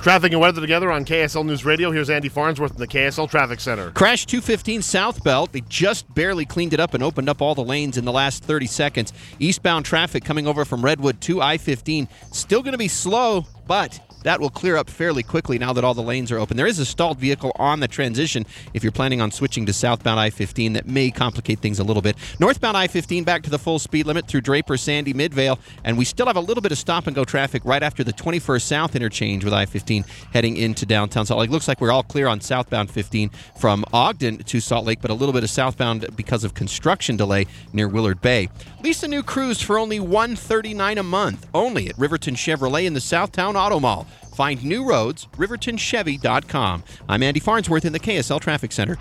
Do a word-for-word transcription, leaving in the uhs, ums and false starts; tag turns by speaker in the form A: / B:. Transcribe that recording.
A: Traffic and weather together on K S L News Radio. Here's Andy Farnsworth in the K S L Traffic Center.
B: Crash two fifteen southbound. They just barely cleaned it up and opened up all the lanes in the last thirty seconds. Eastbound traffic coming over from Redwood to I fifteen. Still going to be slow, but that will clear up fairly quickly now that all the lanes are open. There is a stalled vehicle on the transition if you're planning on switching to southbound I fifteen. That may complicate things a little bit. Northbound I fifteen back to the full speed limit through Draper, Sandy, Midvale, and we still have a little bit of stop-and-go traffic right after the twenty-first South interchange with I fifteen heading into downtown Salt Lake. Looks like we're all clear on southbound fifteen from Ogden to Salt Lake, but a little bit of southbound because of construction delay near Willard Bay. Lease a new Cruise for only one hundred thirty-nine dollars a month, only at Riverton Chevrolet in the Southtown Auto Mall. Find new roads, riverton chevy dot com. I'm Andy Farnsworth in the K S L Traffic Center.